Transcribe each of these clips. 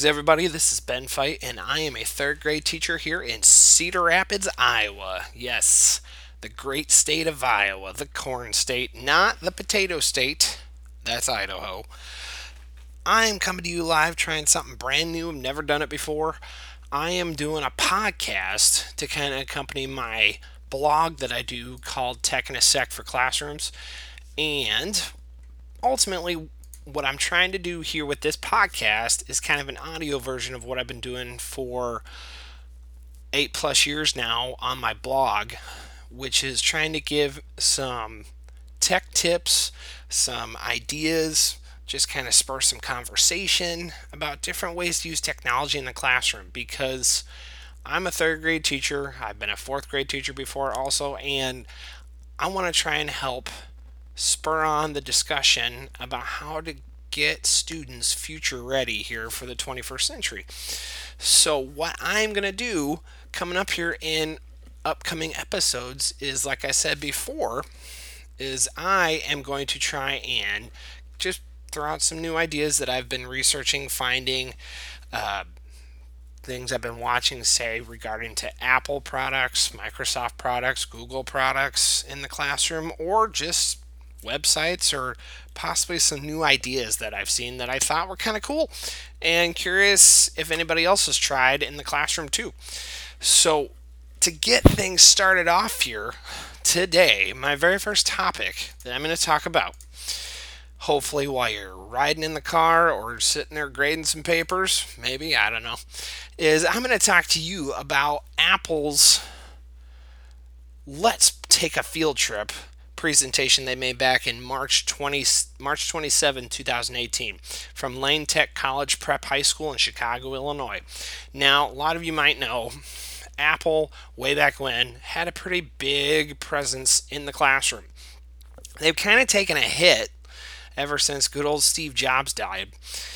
Greetings, everybody. This is Ben Fight, and I am a third grade teacher here in Cedar Rapids, Iowa. Yes, the great state of Iowa, the corn state, not the potato state. That's Idaho. I am coming to you live trying something brand new. I've never done it before. I am doing a podcast to kind of accompany my blog that I do called Tech in a Sec for Classrooms. And ultimately, what I'm trying to do here with this podcast is kind of an audio version of what I've been doing for 8+ years now on my blog, which is trying to give some tech tips, some ideas, just kind of spur some conversation about different ways to use technology in the classroom because I'm a third grade teacher. I've been a fourth grade teacher before also, and I want to try and help spur on the discussion about how to get students future ready here for the 21st century. So, what I'm going to do coming up here in upcoming episodes is, like I said before, is I am going to try and just throw out some new ideas that I've been researching, finding, uh, things I've been watching, say, regarding to Apple products, Microsoft products, Google products in the classroom, or just websites or possibly some new ideas that I've seen that I thought were kind of cool and curious if anybody else has tried in the classroom too. So, to get things started off here today, my very first topic that I'm going to talk about, hopefully while you're riding in the car or sitting there grading some papers, maybe, I don't know, is I'm going to talk to you about Apple's Let's Take a Field Trip presentation they made back in March 27, 2018 from Lane Tech College Prep High School in Chicago, Illinois. Now, a lot of you might know Apple, way back when, had a pretty big presence in the classroom. They've kind of taken a hit ever since good old Steve Jobs died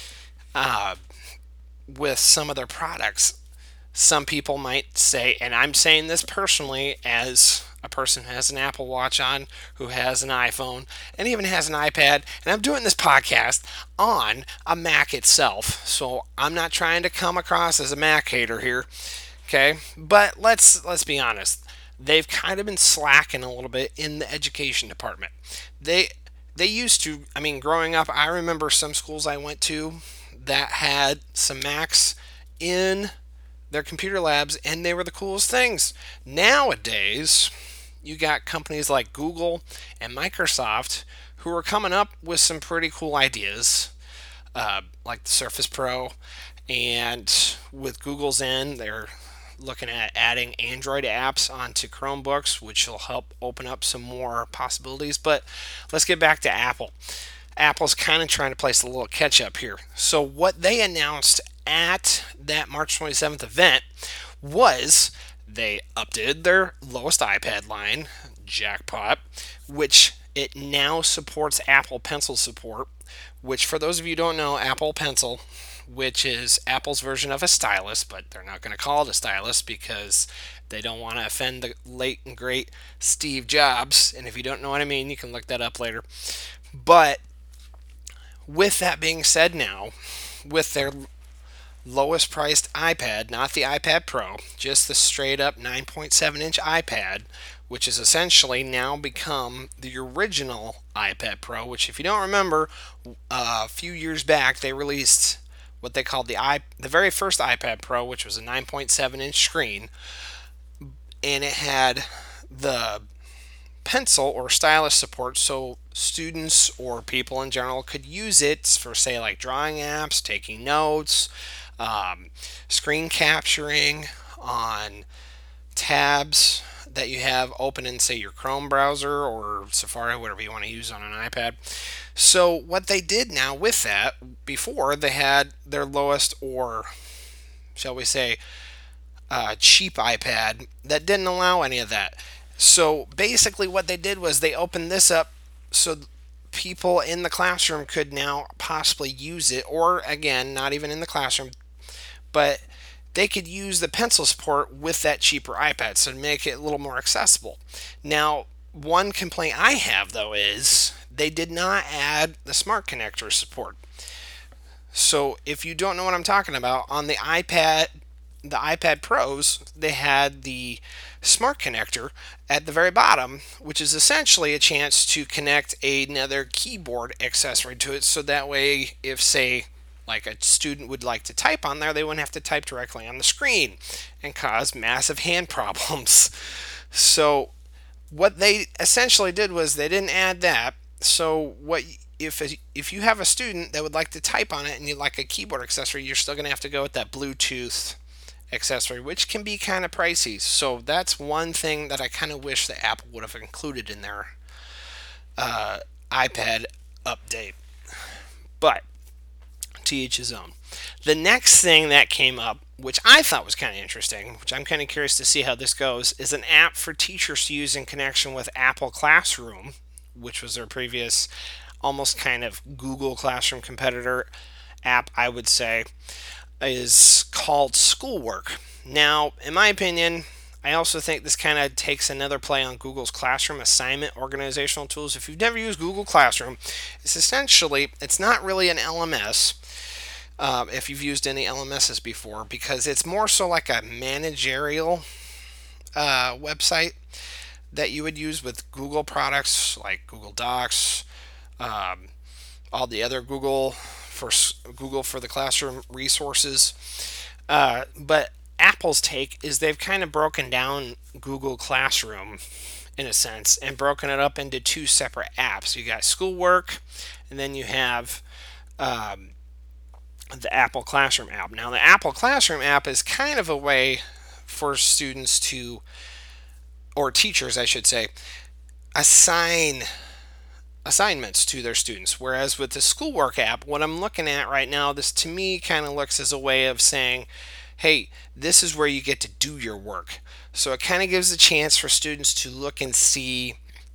with some of their products. Some people might say, and I'm saying this personally as a person who has an Apple Watch on, who has an iPhone, and even has an iPad, and I'm doing this podcast on a Mac itself. So I'm not trying to come across as a Mac hater here, okay? But let's be honest. They've kind of been slacking a little bit in the education department. They used to, I mean, growing up, I remember some schools I went to that had some Macs in their computer labs, and they were the coolest things. Nowadays, you got companies like Google and Microsoft who are coming up with some pretty cool ideas, like the Surface Pro, and with Google's end, they're looking at adding Android apps onto Chromebooks, which will help open up some more possibilities. But let's get back to Apple. Apple's kind of trying to place a little catch up here. So, what they announced at that March 27th event was they updated their lowest iPad line, jackpot, which it now supports Apple Pencil support, which for those of you who don't know, Apple Pencil, which is Apple's version of a stylus, but they're not going to call it a stylus because they don't want to offend the late and great Steve Jobs. And if you don't know what I mean, you can look that up later. But with that being said now, with their lowest priced iPad, not the iPad Pro, just the straight up 9.7 inch iPad, which has essentially now become the original iPad Pro, which if you don't remember, a few years back they released what they called the very first iPad Pro, which was a 9.7 inch screen, and it had the pencil or stylus support so students or people in general could use it for, say, like drawing apps, taking notes, screen capturing on tabs that you have open in, say, your Chrome browser or Safari, whatever you want to use on an iPad. So what they did now with that, before they had their lowest, or shall we say, cheap iPad that didn't allow any of that. So basically what they did was they opened this up so people in the classroom could now possibly use it, or again, not even in the classroom, but they could use the pencil support with that cheaper iPad, so to make it a little more accessible. Now, one complaint I have though is they did not add the smart connector support. So if you don't know what I'm talking about, on the iPad Pros, they had the smart connector at the very bottom, which is essentially a chance to connect another keyboard accessory to it. So that way, if say like a student would like to type on there, they wouldn't have to type directly on the screen and cause massive hand problems. So what they essentially did was they didn't add that. So what if you have a student that would like to type on it and you like a keyboard accessory, you're still going to have to go with that Bluetooth accessory, which can be kind of pricey. So that's one thing that I kind of wish that Apple would have included in their iPad update. But to each his own. The next thing that came up, which I thought was kind of interesting, which I'm kind of curious to see how this goes, is an app for teachers to use in connection with Apple Classroom, which was their previous almost kind of Google Classroom competitor app, I would say, is called Schoolwork. Now, in my opinion, I also think this kind of takes another play on Google's Classroom assignment organizational tools. If you've never used Google Classroom, it's not really an LMS. If you've used any LMSs before, because it's more so like a managerial website that you would use with Google products like Google Docs, um, all the other Google for the classroom resources. But Apple's take is they've kind of broken down Google Classroom in a sense and broken it up into two separate apps. You got Schoolwork, and then you have the Apple Classroom app. Now, the Apple Classroom app is kind of a way for students to, or teachers, I should say, assign assignments to their students. Whereas with the Schoolwork app, what I'm looking at right now, this to me kind of looks as a way of saying, hey, this is where you get to do your work. So it kind of gives a chance for students to look and see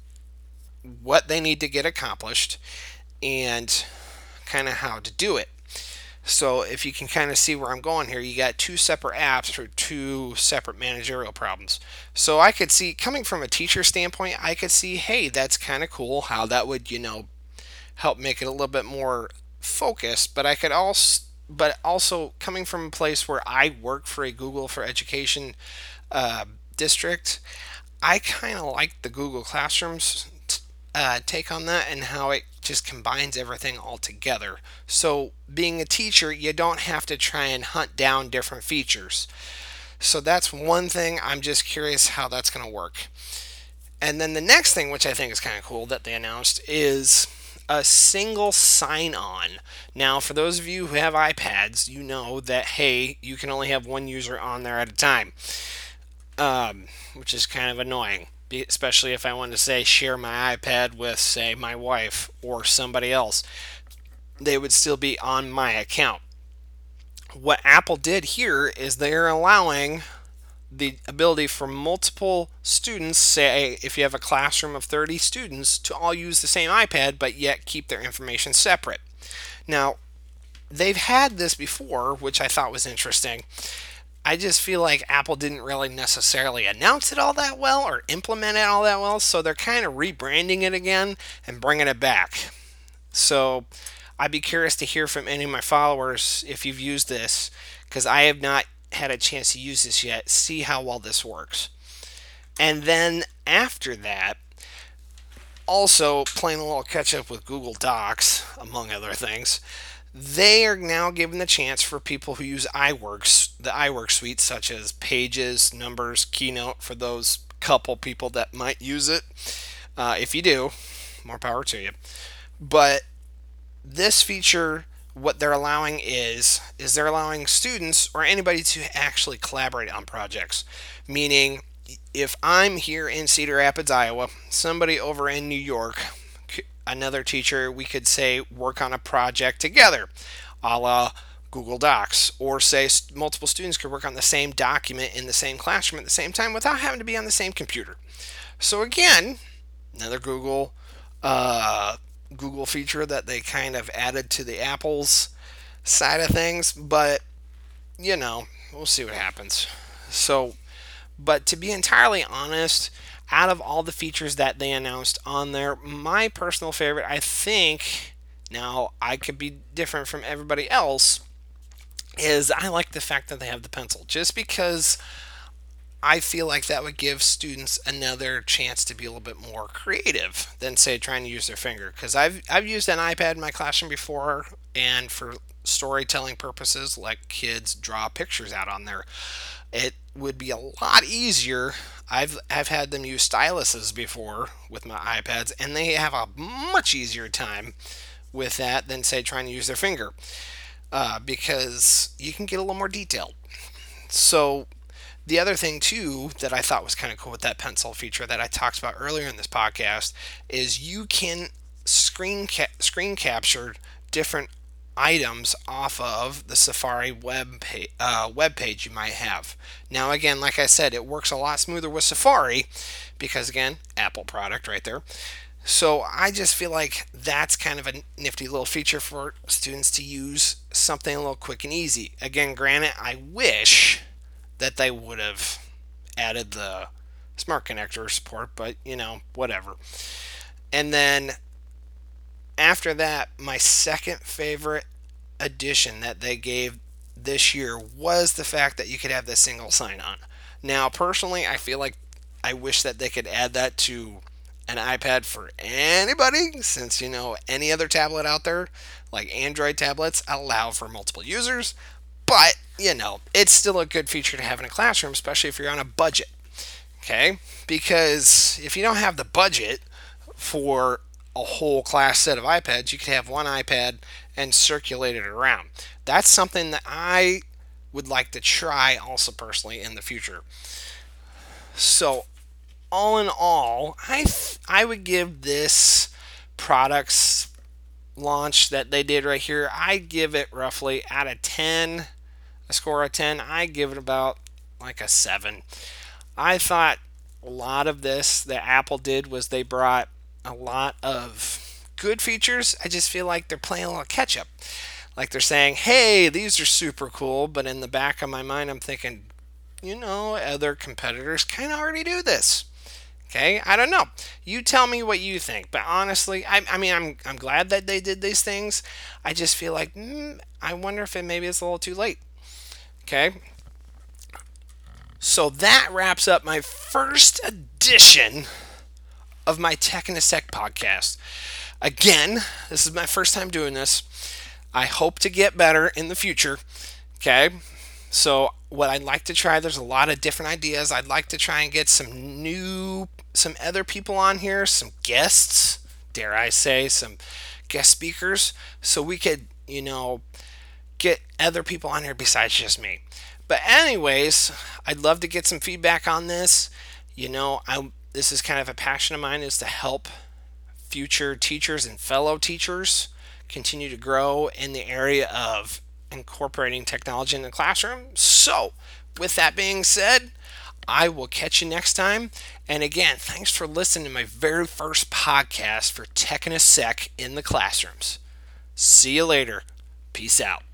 what they need to get accomplished and kind of how to do it. So if you can kind of see where I'm going here, you got two separate apps for two separate managerial problems. So I could see, coming from a teacher standpoint, I could see, hey, that's kind of cool how that would, help make it a little bit more focused. But also coming from a place where I work for a Google for Education district, I kind of like the Google Classrooms take on that and how it just combines everything all together. So, being a teacher, you don't have to try and hunt down different features. So, that's one thing. I'm just curious how that's going to work. And then the next thing, which I think is kind of cool that they announced, is a single sign on. Now, for those of you who have iPads, you know that, hey, you can only have one user on there at a time, which is kind of annoying, especially if I want to say share my iPad with, say, my wife or somebody else. They would still be on my account. What Apple did here is they're allowing the ability for multiple students, say if you have a classroom of 30 students, to all use the same iPad but yet keep their information separate. Now, they've had this before, which I thought was interesting. I just feel like Apple didn't really necessarily announce it all that well or implement it all that well, so they're kind of rebranding it again and bringing it back. So I'd be curious to hear from any of my followers if you've used this, because I have not had a chance to use this yet, see how well this works. And then after that, also playing a little catch up with Google Docs, among other things, they are now giving the chance for people who use iWorks, the iWork suite, such as Pages, Numbers, Keynote, for those couple people that might use it. If you do, more power to you. But this feature, what they're allowing is they're allowing students or anybody to actually collaborate on projects. Meaning, if I'm here in Cedar Rapids, Iowa, somebody over in New York, another teacher, we could say work on a project together, a la Google Docs, or say multiple students could work on the same document in the same classroom at the same time without having to be on the same computer. So again, another Google feature that they kind of added to the Apple's side of things, but we'll see what happens. So, but to be entirely honest, out of all the features that they announced on there, my personal favorite, I think, Now, I could be different from everybody else, is I like the fact that they have the pencil, just because I feel like that would give students another chance to be a little bit more creative than, say, trying to use their finger. Because I've used an iPad in my classroom before, and for storytelling purposes, like kids draw pictures out on there. It would be a lot easier. I've had them use styluses before with my iPads, and they have a much easier time with that than, say, trying to use their finger, because you can get a little more detailed. So the other thing too that I thought was kind of cool with that pencil feature that I talked about earlier in this podcast is you can screen capture different items off of the Safari web page you might have. Now, again, like I said, it works a lot smoother with Safari because, again, Apple product right there. So I just feel like that's kind of a nifty little feature for students to use, something a little quick and easy. Again, granted, I wish that they would have added the smart connector support, but whatever. And then after that, my second favorite addition that they gave this year was the fact that you could have the single sign on. Now, personally, I feel like I wish that they could add that to an iPad for anybody, since any other tablet out there, like Android tablets, allow for multiple users. But it's still a good feature to have in a classroom, especially if you're on a budget. Okay, because if you don't have the budget for a whole class set of iPads, you could have one iPad and circulate it around. That's something that I would like to try also personally in the future. So, all in all, I would give this products launch that they did right here, I give it roughly out of 10, a score of 10, I give it about like a 7. I thought a lot of this that Apple did was they brought a lot of good features. I just feel like they're playing a little catch up. Like they're saying, hey, these are super cool, but in the back of my mind, I'm thinking, other competitors kind of already do this. Okay, I don't know. You tell me what you think. But honestly, I'm glad that they did these things. I just feel like I wonder if maybe it's a little too late. Okay, so that wraps up my first edition of my Tech in a Sec podcast. Again, this is my first time doing this. I hope to get better in the future. Okay, so what I'd like to try, there's a lot of different ideas. I'd like to try and get some other people on here, some guests, dare I say, some guest speakers, so we could, get other people on here besides just me. But anyways, I'd love to get some feedback on this. This is kind of a passion of mine, is to help future teachers and fellow teachers continue to grow in the area of incorporating technology in the classroom. So, with that being said, I will catch you next time. And again, thanks for listening to my very first podcast for Tech in a Sec in the classrooms. See you later. Peace out.